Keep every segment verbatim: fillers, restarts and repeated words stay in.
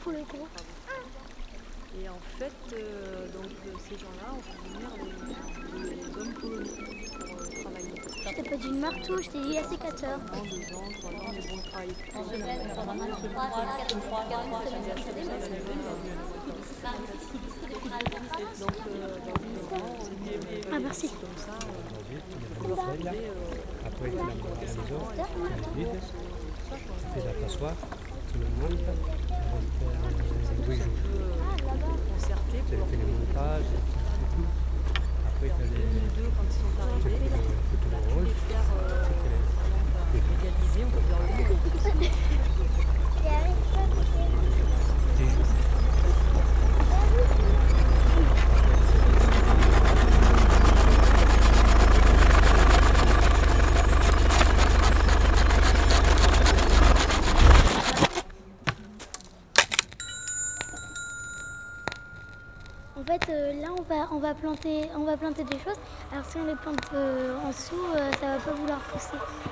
pour le groupe. Et en fait, euh, donc, ces gens-là ont fait venir des, des hommes polonais pour euh, travailler. Je t'ai pas dit une marteau, je t'ai dit la sécateur. Un an, deux ans, trois ans, mais bon, le travail est plutôt bien. Donc, euh, donc, Ah merci. comme ça, On va mettre après la maison, elle est vide, tu fais la passoire, tu le montes, oui, je concerté tu pour fais les montages, après tu as les les deux quand ils sont tu arrivés. fais le photo On rouge, les faire euh, légaliser, on peut faire le mieux. En fait, euh, là, on va, on, va planter, on va planter des choses. Alors, si on les plante euh, en dessous, euh, ça va pas vouloir pousser.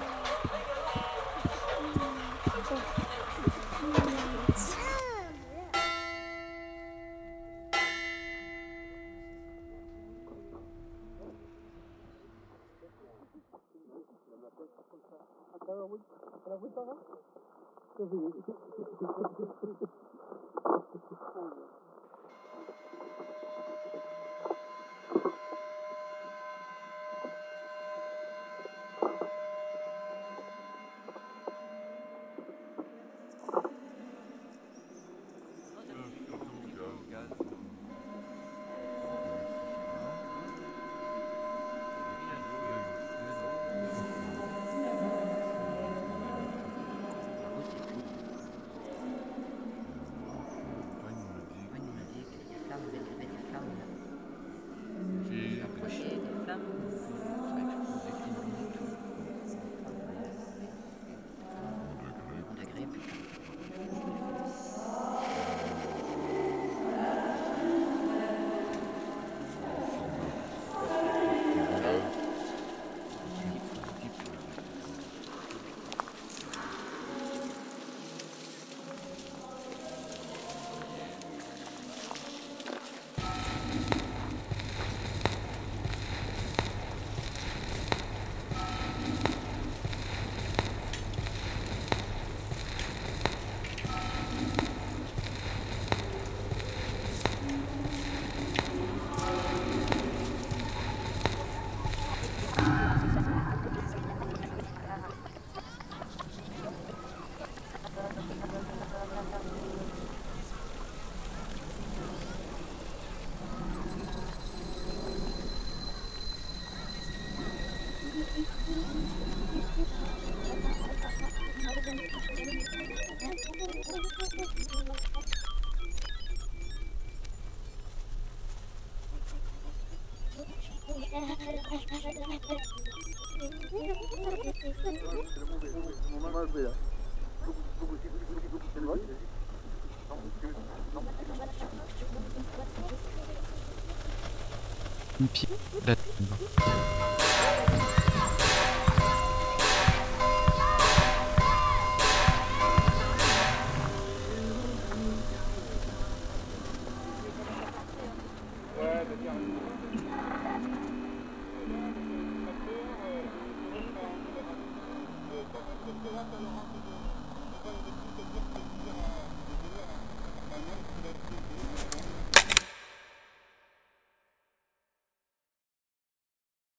Une pied la tombe.